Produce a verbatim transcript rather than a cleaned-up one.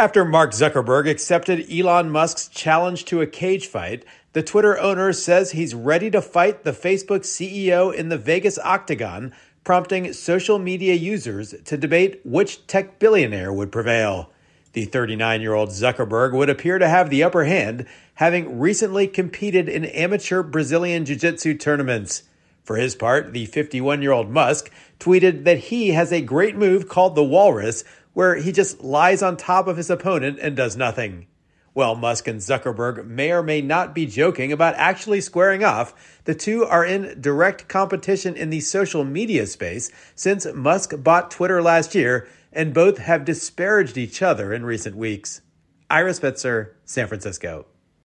After Mark Zuckerberg accepted Elon Musk's challenge to a cage fight, the Twitter owner says he's ready to fight the Facebook C E O in the Vegas octagon, prompting social media users to debate which tech billionaire would prevail. The thirty-nine-year-old Zuckerberg would appear to have the upper hand, having recently competed in amateur Brazilian jiu-jitsu tournaments. For his part, the fifty-one-year-old Musk tweeted that he has a great move called the Walrus, where he just lies on top of his opponent and does nothing. While Musk and Zuckerberg may or may not be joking about actually squaring off, the two are in direct competition in the social media space since Musk bought Twitter last year, and both have disparaged each other in recent weeks. Ira Spitzer, San Francisco.